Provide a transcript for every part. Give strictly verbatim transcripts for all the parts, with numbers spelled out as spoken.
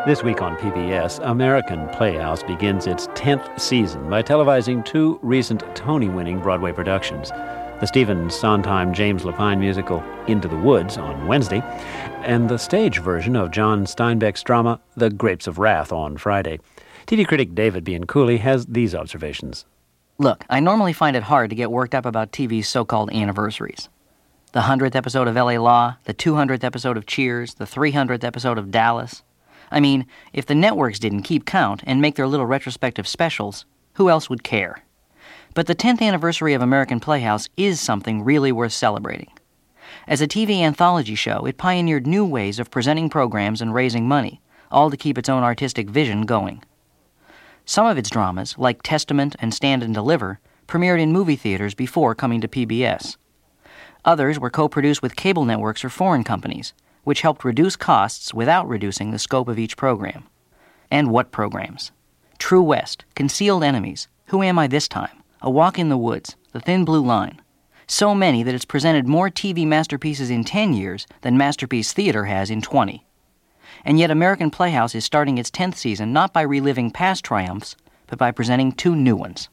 This week on P B S, American Playhouse begins its tenth season by televising two recent Tony-winning Broadway productions. The Stephen Sondheim James Lapine musical Into the Woods on Wednesday, and the stage version of John Steinbeck's drama The Grapes of Wrath on Friday. T V critic David Bianculli has these observations. Look, I normally find it hard to get worked up about T V's so-called anniversaries. The hundredth episode of L A Law, the two hundredth episode of Cheers, the three hundredth episode of Dallas. I mean, if the networks didn't keep count and make their little retrospective specials, who else would care? But the tenth anniversary of American Playhouse is something really worth celebrating. As a T V anthology show, it pioneered new ways of presenting programs and raising money, all to keep its own artistic vision going. Some of its dramas, like Testament and Stand and Deliver, premiered in movie theaters before coming to P B S. Others were co-produced with cable networks or foreign companies, which helped reduce costs without reducing the scope of each program. And what programs? True West, Concealed Enemies, Who Am I This Time?, A Walk in the Woods, The Thin Blue Line. So many that it's presented more T V masterpieces in ten years than Masterpiece Theater has in twenty. And yet American Playhouse is starting its tenth season not by reliving past triumphs, but by presenting two new ones.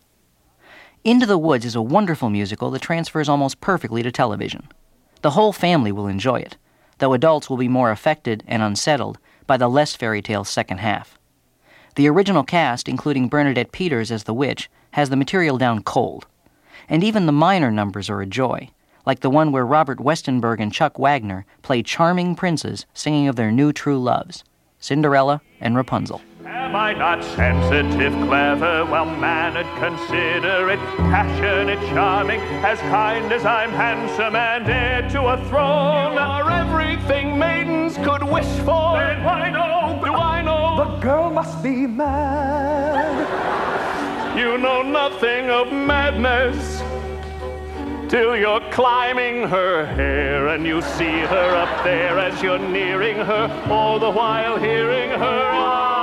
Into the Woods is a wonderful musical that transfers almost perfectly to television. The whole family will enjoy it, though adults will be more affected and unsettled by the less fairy tale second half. The original cast, including Bernadette Peters as the witch, has the material down cold. And even the minor numbers are a joy, like the one where Robert Westenberg and Chuck Wagner play charming princes singing of their new true loves, Cinderella and Rapunzel. Am I not sensitive, clever, well-mannered, considerate, passionate, charming, as kind as I'm handsome and heir to a throne? You are everything maidens could wish for. Then why no, do I know? The girl must be mad. You know nothing of madness till you're climbing her hair and you see her up there as you're nearing her, all the while hearing her ah.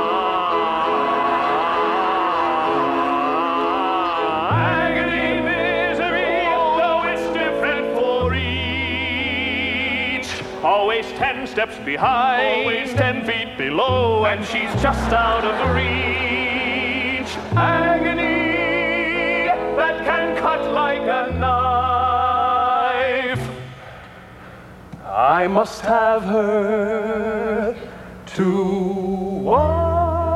Agony, misery, though it's different for each. Always ten steps behind, always ten feet below, and she's just out of reach. Agony that can cut like a knife. I must have her to wife.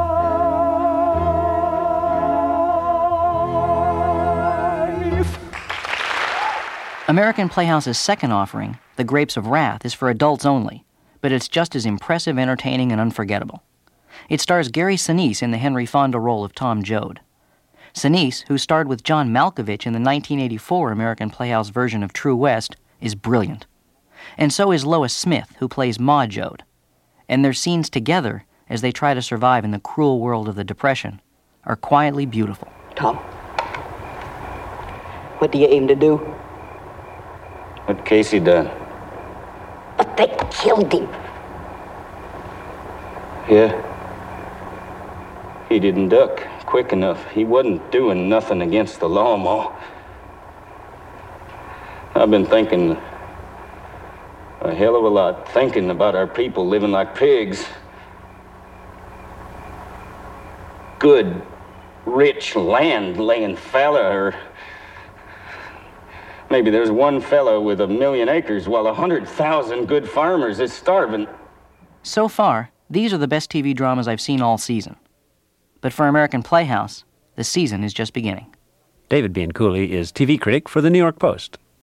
American Playhouse's second offering, The Grapes of Wrath, is for adults only, but it's just as impressive, entertaining, and unforgettable. It stars Gary Sinise in the Henry Fonda role of Tom Joad. Sinise, who starred with John Malkovich in the nineteen eighty-four American Playhouse version of True West, is brilliant. And so is Lois Smith, who plays Ma Joad. And their scenes together, as they try to survive in the cruel world of the Depression, are quietly beautiful. Tom, what do you aim to do? What Casey done? But they killed him. Yeah. He didn't duck quick enough. He wasn't doing nothing against the law, Ma. I've been thinking a hell of a lot, thinking about our people living like pigs. Good, rich land laying fallow, or maybe there's one fella with a million acres while a hundred thousand good farmers is starving. So far, these are the best T V dramas I've seen all season. But for American Playhouse, the season is just beginning. David Bianculli is T V critic for The New York Post.